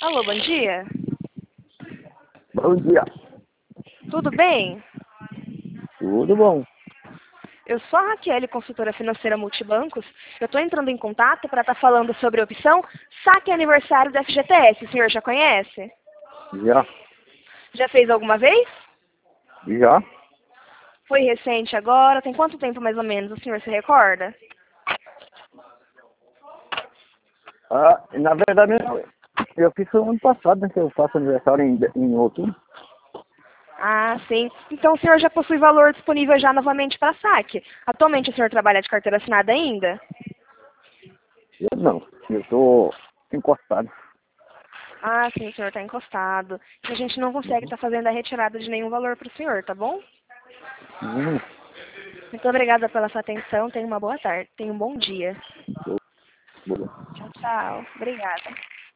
Alô, bom dia. Bom dia. Tudo bem? Tudo bom? Eu sou a Raquel, consultora financeira multibancos. Eu estou entrando em contato para estar falando sobre a opção Saque Aniversário da FGTS. O senhor já conhece? Já, Já fez alguma vez? já. Foi recente agora? Tem quanto tempo mais ou menos? O senhor se recorda? Na verdade, eu fiz o ano passado, né? Que eu faço aniversário em outubro. Ah, sim. Então o senhor já possui valor disponível já novamente para saque. Atualmente o senhor trabalha de carteira assinada ainda? Eu não, eu tô encostado. Ah, sim, o senhor está encostado. A gente não consegue estar fazendo a retirada de nenhum valor para o senhor, tá bom? Hum, Muito obrigada pela sua atenção. Tenha uma boa tarde. Tenha um bom dia. boa. Tchau, tchau. Obrigada.